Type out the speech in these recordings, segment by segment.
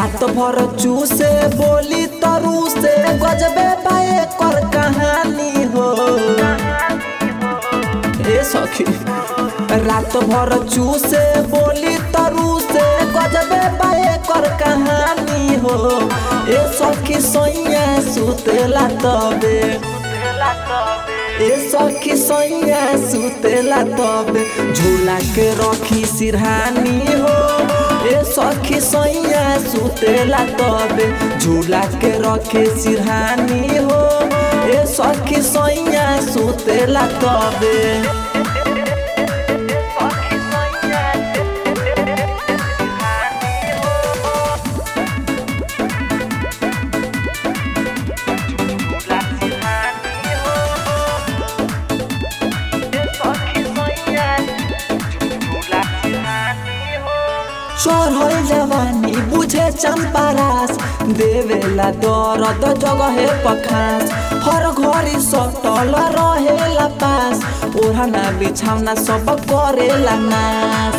रात भर चूसे बोली तरू से गजबे पाए कर कहानी हो। ए सखी रात भर चूसे बोली तरू से गजबे पाए कर कहानी हो। ए सखी सोइया सुतेला तबे, ए सखी सोइया सुतेला तबे झूला के रखी सिरहानी हो। ए सखी सोइया सुतेला तबे झूला के रखे सिरहानी हो। ए सखी सोइया सुतेला तबे चढ़ल जवानी बुझे चंपारास देवेला दर्द जगहे पखास। हर घड़ी सटल रहेला पास ओढ़ना बिछावना सब करेला नाश।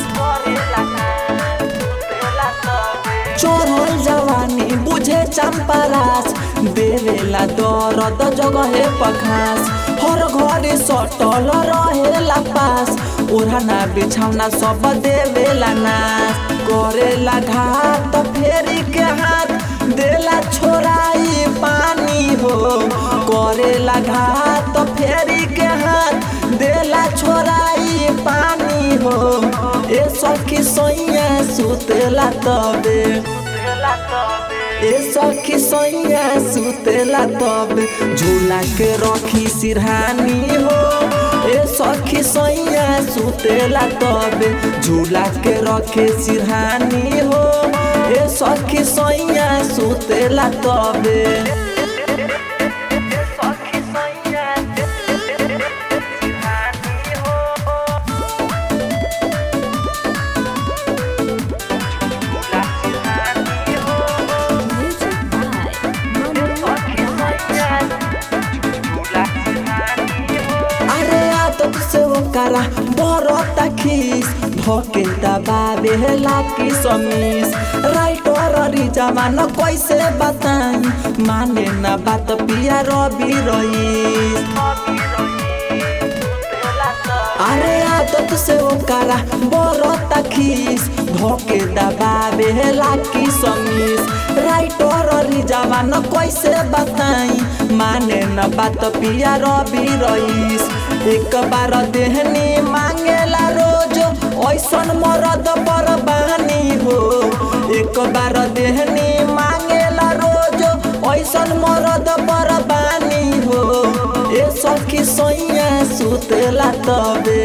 चढ़ल जवानी बुझे चंपारास देवेला दर्द जगहे पखास। हर घड़ी सटल रहेला पास ओढ़ना बिछावना सब देवेला नाश। करेला घाट फेरी के हाथ देला छोड़ाई पानी हो। करेला घाट फेरी के हाथ देला छोड़ाई पानी हो। ए सखी सोइया सुतेला तबे, ए सखी सोइया सुतेला तबे झूला के रखी सिरहानी हो। ए सखी सोइया सुतेला तबे झूला के रखे सिरहानी हो। ए सखी सोइया सुतेला तबे करा बरता खीस धोके दबावे लाकी समीस। राइटर रिजवान कैसे बताई माने ना बात पिया रवि रईस। अरे आदत से ओकरा बरता खीस धोके दबावे लाकी समीस। राइटर रिजवान कैसे बताई माने ना बात पिया रवि रईस। एक बार देहनी मांगेला रोज ऐसन मरद बरबानी हो। एक बार देहनी मांगेला रोज ऐसन मरद बरबानी हो। ए सखी सोइया सुतेला तबे,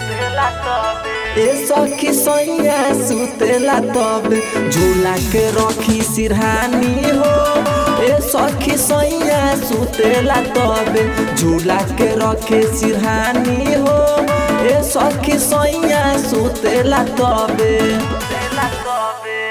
ए सखी सोइया सुतेला तबे झूला के रखी सिरहानी हो। ए सखी सोइया सुतेला तबे झूला के रखे सिरहानी हो। ए सखी सोइया सुतेला तबे।